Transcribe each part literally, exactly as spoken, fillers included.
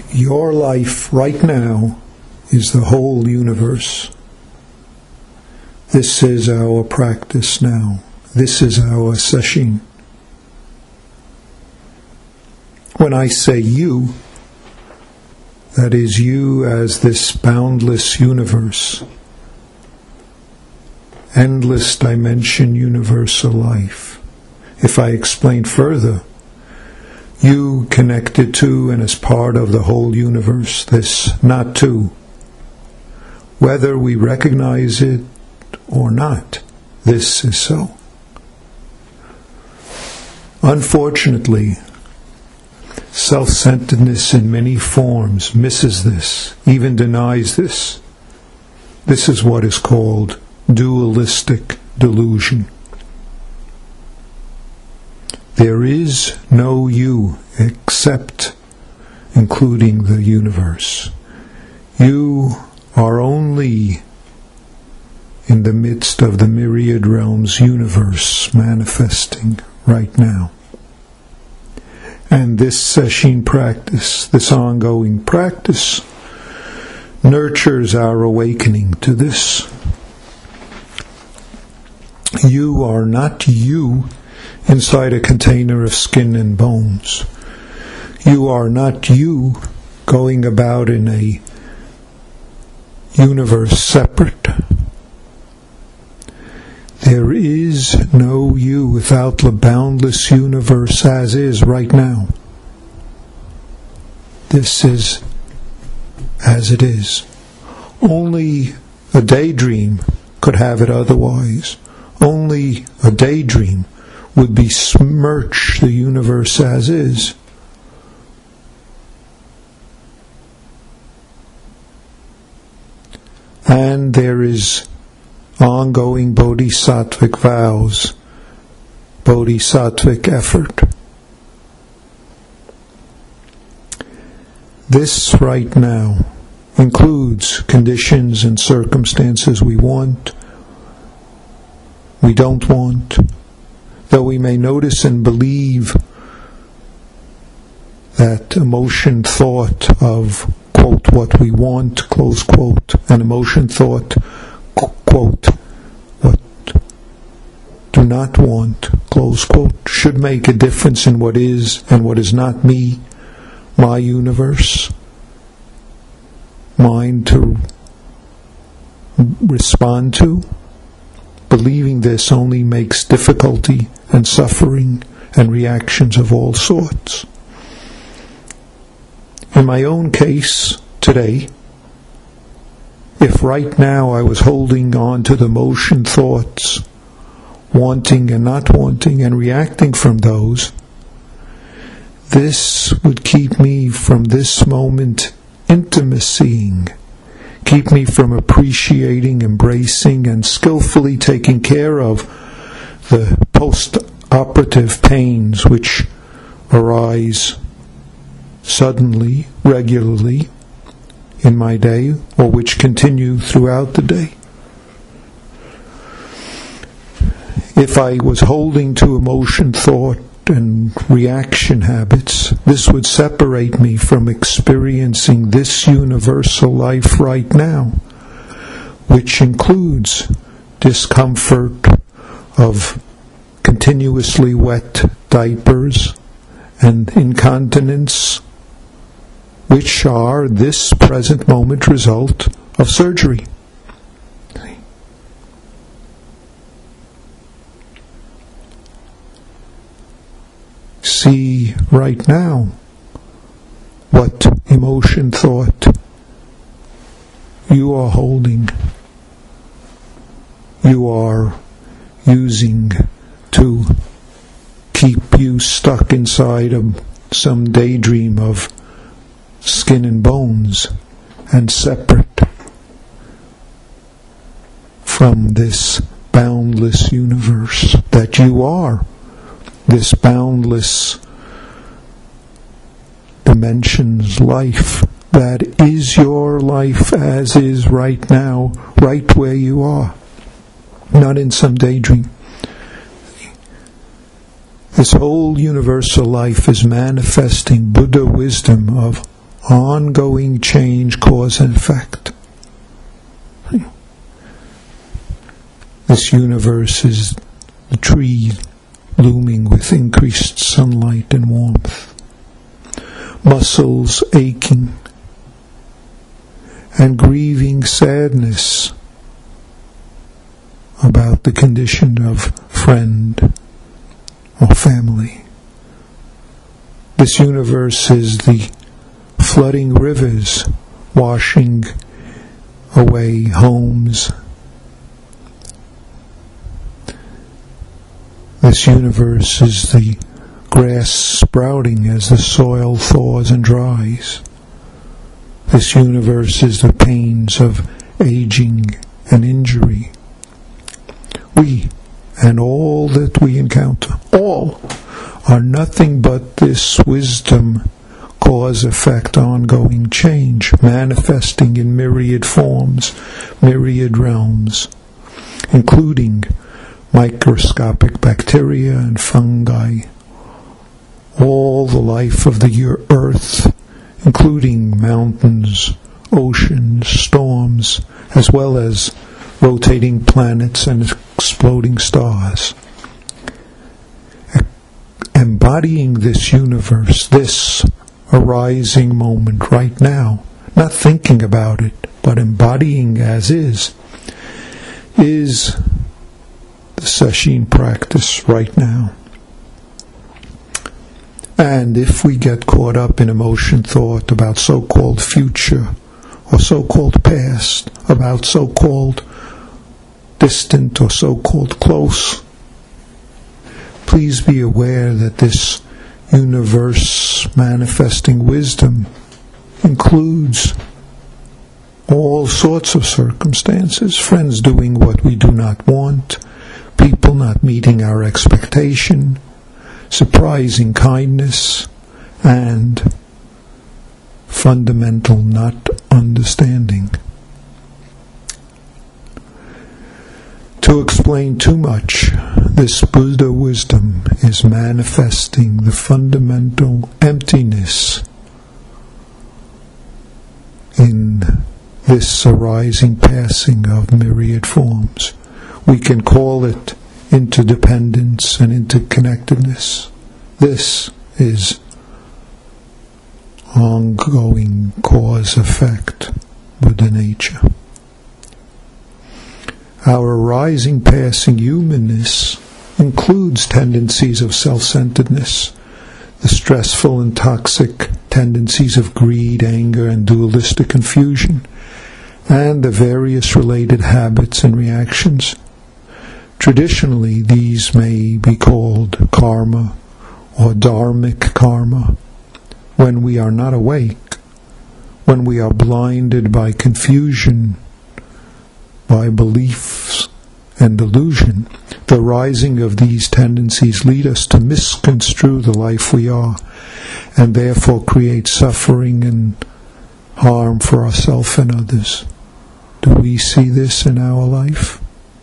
Your life right now is the whole universe. This is our practice now. This is our session. When I say you, that is you as this boundless universe, endless dimension, universal life. If I explain further, you connected to and as part of the whole universe, this not to. Whether we recognize it or not, this is so. Unfortunately, self-centeredness in many forms misses this, even denies this. This is what is called dualistic delusion. There is no you except including the universe. You are only in the midst of the myriad realms universe manifesting right now. And this sesshin practice, this ongoing practice, nurtures our awakening to this. You are not you inside a container of skin and bones. You are not you going about in a universe separate. There is no you without the boundless universe as is right now. This is as it is. Only a daydream could have it otherwise. Only a daydream would besmirch the universe as is. And there is ongoing bodhisattvic vows, bodhisattvic effort. This right now includes conditions and circumstances we want, we don't want, though we may notice and believe that emotion thought of, quote, what we want, close quote, and emotion thought, quote, what do not want, close quote, should make a difference in what is and what is not me, my universe, mine to respond to. Believing this only makes difficulty and suffering and reactions of all sorts. In my own case today, if right now I was holding on to the motion thoughts, wanting and not wanting and reacting from those, this would keep me from this moment intimacying, keep me from appreciating, embracing, and skillfully taking care of the post-operative pains which arise suddenly, regularly in my day, or which continue throughout the day. If I was holding to emotion, thought, and reaction habits, this would separate me from experiencing this universal life right now, which includes discomfort of continuously wet diapers and incontinence, which are this present moment result of surgery. See right now what emotion, thought you are holding, you are using to keep you stuck inside of some daydream of skin and bones and separate from this boundless universe that you are. This boundless dimensions life that is your life as is right now, right where you are, not in some daydream. This whole universal life is manifesting Buddha wisdom of ongoing change, cause and effect. This universe is the tree blooming with increased sunlight and warmth, muscles aching, and grieving sadness about the condition of friend or family. This universe is the flooding rivers washing away homes. This universe is the grass sprouting as the soil thaws and dries. This universe is the pains of aging and injury. We, and all that we encounter, all, are nothing but this wisdom, cause, effect, ongoing change, manifesting in myriad forms, myriad realms, including microscopic bacteria and fungi, all the life of the earth, including mountains, oceans, storms, as well as rotating planets and exploding stars. Embodying this universe, this arising moment right now, not thinking about it, but embodying as is, is the sesshin practice right now. And if we get caught up in emotion thought about so-called future or so-called past, about so-called distant or so-called close, please be aware that this universe manifesting wisdom includes all sorts of circumstances, friends doing what we do not want, people not meeting our expectation, surprising kindness, and fundamental not understanding. To explain too much, this Buddha wisdom is manifesting the fundamental emptiness in this arising passing of myriad forms. We can call it interdependence and interconnectedness. This is ongoing cause-effect Buddha nature. Our arising, passing humanness includes tendencies of self-centeredness, the stressful and toxic tendencies of greed, anger, and dualistic confusion, and the various related habits and reactions. Traditionally, these may be called karma or dharmic karma. When we are not awake, when we are blinded by confusion, by beliefs and delusion, the rising of these tendencies lead us to misconstrue the life we are, and therefore create suffering and harm for ourselves and others. Do we see this in our life?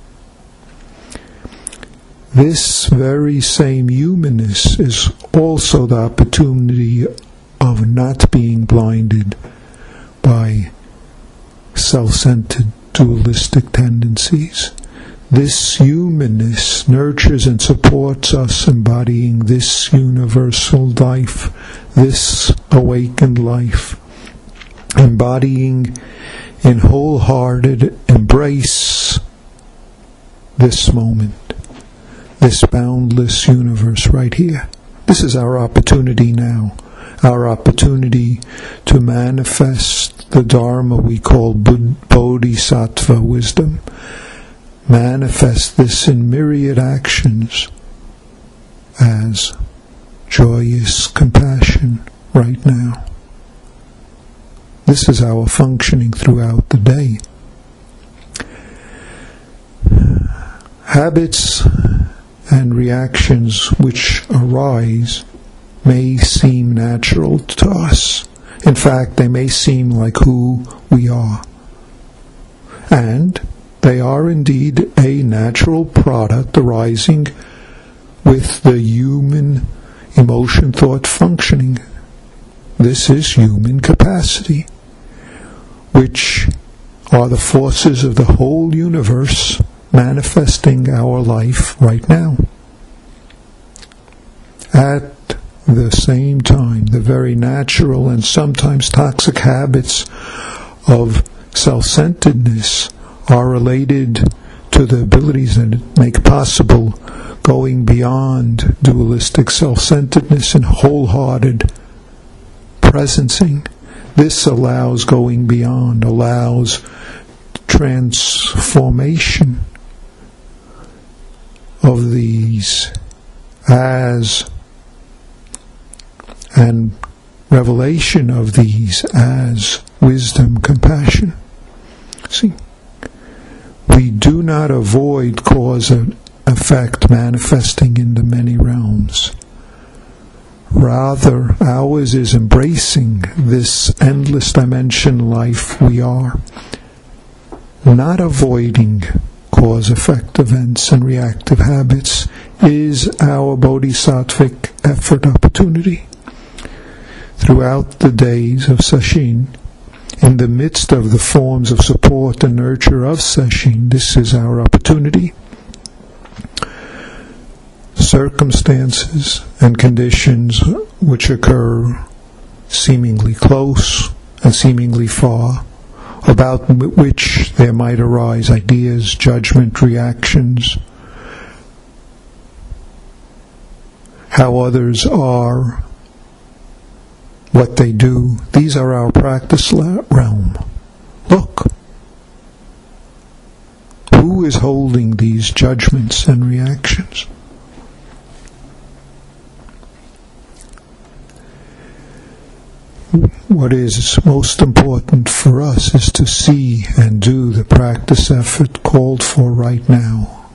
This very same humanness is also the opportunity of not being blinded by self-centered dualistic tendencies. This humanness nurtures and supports us embodying this universal life, this awakened life, embodying in wholehearted embrace this moment, this boundless universe right here. This is our opportunity now, our opportunity to manifest the Dharma we call Bodhisattva wisdom. Manifest this in myriad actions as joyous compassion right now. This is our functioning throughout the day. Habits and reactions which arise may seem natural to us. In fact, they may seem like who we are. And they are indeed a natural product arising with the human emotion thought functioning. this is human capacity, which are the forces of the whole universe manifesting our life right now. At the same time, the very natural and sometimes toxic habits of self-centeredness are related to the abilities that make possible going beyond dualistic self-centeredness and wholehearted presencing. This allows going beyond, allows transformation of these as and revelation of these as wisdom, compassion. See, we do not avoid cause and effect manifesting in the many realms. Rather, ours is embracing this endless dimension life we are, not avoiding cause-effect events and reactive habits is our bodhisattvic effort opportunity. Throughout the days of Sesshin, in the midst of the forms of support and nurture of Sesshin, this is our opportunity. Circumstances and conditions which occur seemingly close and seemingly far, about which there might arise ideas, judgment, reactions, how others are, what they do. These are our practice realm. Look, who is holding these judgments and reactions? What is most important for us is to see and do the practice effort called for right now.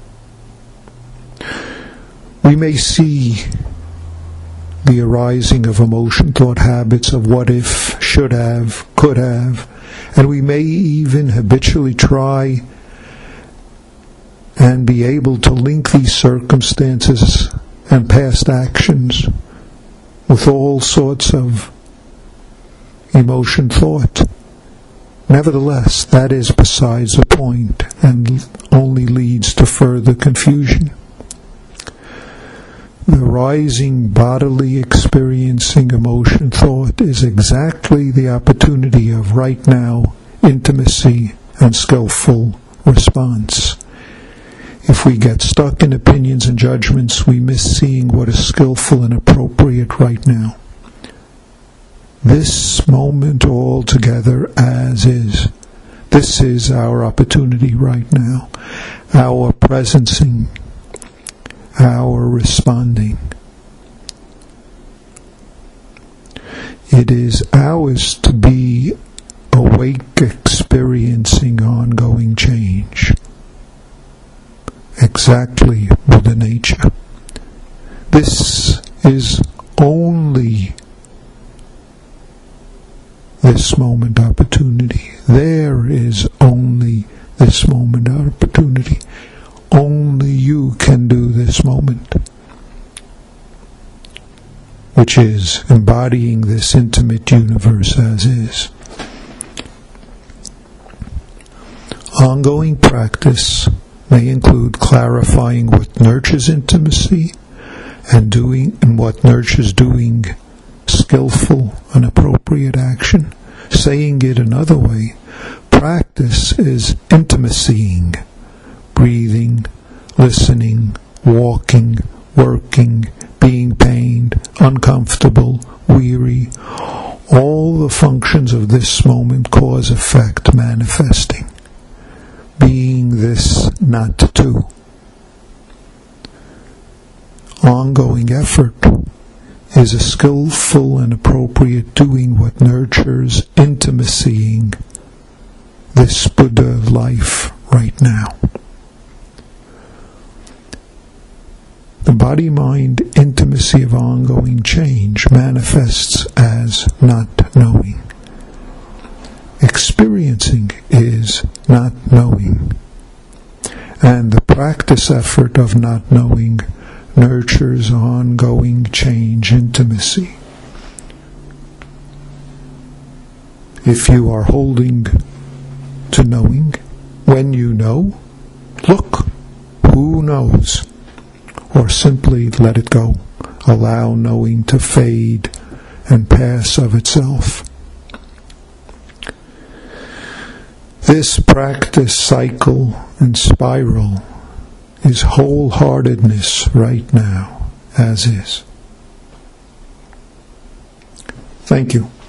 We may see the arising of emotion, thought, habits of what if, should have, could have, and we may even habitually try and be able to link these circumstances and past actions with all sorts of emotion, thought. Nevertheless, that is besides the point and only leads to further confusion. The rising bodily experiencing emotion, thought is exactly the opportunity of right now intimacy and skillful response. If we get stuck in opinions and judgments, we miss seeing what is skillful and appropriate right now. This moment all together as is. This is our opportunity right now. Our presencing, our responding. It is ours to be awake, experiencing ongoing change. Exactly Buddha nature. This is only this moment opportunity. There is only this moment opportunity. Only you can do this moment, which is embodying this intimate universe as is. Ongoing practice may include clarifying what nurtures intimacy and doing and what nurtures doing skillful and appropriate action. Saying it another way, practice is intimacying, breathing, listening, walking, working, being pained, uncomfortable, weary, all the functions of this moment, cause, effect, manifesting, being this not to. Ongoing effort is a skillful and appropriate doing what nurtures intimacying this Buddha life right now. The body-mind intimacy of ongoing change manifests as not knowing. Experiencing is not knowing. And the practice effort of not knowing nurtures ongoing change intimacy. if you are holding to knowing, when you know, look, who knows? Or simply let it go. Allow knowing to fade and pass of itself. This practice cycle and spiral is wholeheartedness right now, as is. Thank you.